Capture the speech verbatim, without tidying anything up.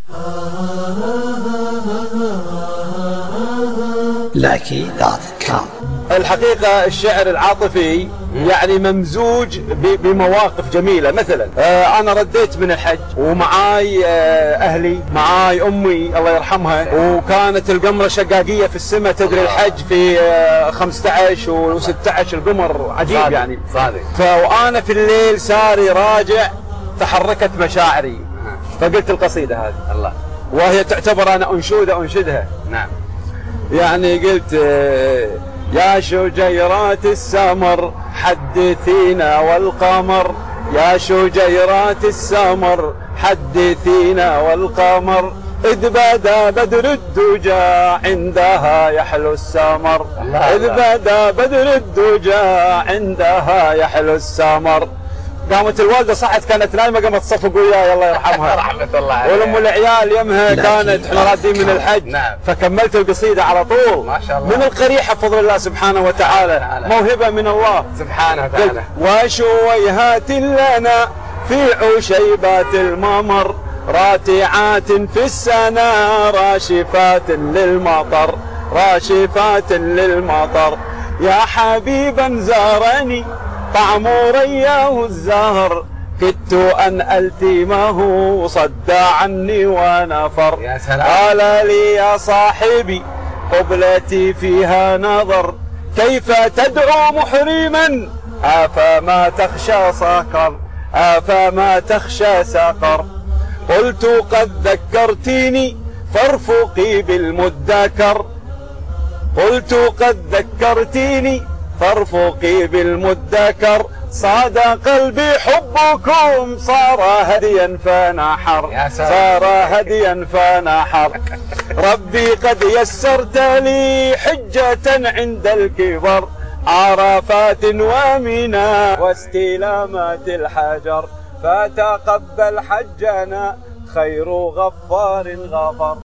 لاكي دوت كوم. الحقيقة الشعر العاطفي يعني ممزوج بمواقف جميلة. مثلا أنا رديت من الحج ومعاي أهلي، معاي أمي الله يرحمها، وكانت القمرة شقاقية في السماء. تدري الحج في خمسة عشر وستة عشر القمر عجيب صادق. يعني صادق. فوأنا في الليل ساري راجع تحركت مشاعري فقلت القصيدة هذه الله، وهي تعتبر أنا أنشودة أنشدها. نعم. يعني قلت يا شجيرات السمر حدثينا والقمر، يا شجيرات السمر حدثينا والقمر، إذ بدا بدر الدجى عندها يحلو السمر، إذ بدا بدر الدجى عندها يحلو السمر. قامت الوالده صحت كانت نايمه قامت تصفق وياي الله يرحمها رحمه الله عليها. ولم العيال يمها كانت احنا رادين من الحج. نعم. فكملت القصيده على طول ما شاء الله من القريحه بفضل الله سبحانه وتعالى، موهبه من الله سبحانه وتعالى. وشويهات لنا في عشيبات الممر، راتعات في السنا راشفات للمطر، راشفات للمطر. يا حبيبا زارني طعم رياه الزهر، كدت أن ألتمه صد عني ونفر. يا سلام. قال لي يا صاحبي قبلتي فيها نظر، كيف تدعو محرما أفما تخشى سقر، أفما تخشى سقر. قلت قد ذكرتيني فارفقي بالمدكر، قلت قد ذكرتيني فارفقي بالمدكر، صاد قلبي حبكم صار هديا فنحر، صار هديا فنحر. ربي قد يسرت لي حجة عند الكبر، عرفات ومنى واستلامات الحجر، فتقبل حجنا خير غفار غفر.